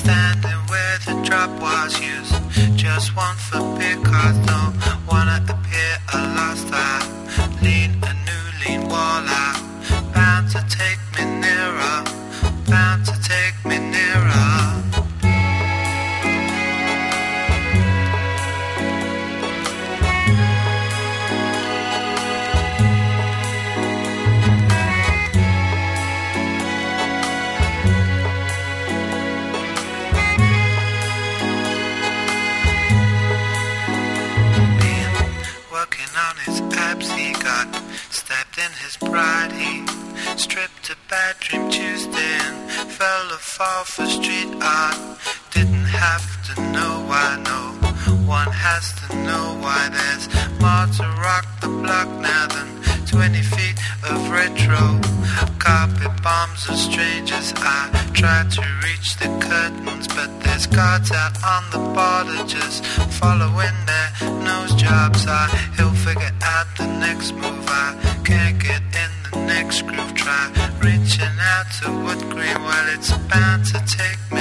standing where the drop was used. Just one for big cars, don't wanna appear a lost eye. Lean a new lean wall out, bound to take me nearer, bound to take me nearer. He got stepped in his pride. He stripped a bad dream Tuesday and fell a fall for street art. Didn't have to know why, no one has to know why. There's more to rock the block now than 20 feet of retro. Carpet bombs of strangers. I tried to reach the curtains, but there's guards out on the border just following their nose jobs. He'll figure out the next move. I can't get in the next groove. Try reaching out to wood green. Well, it's bound to take me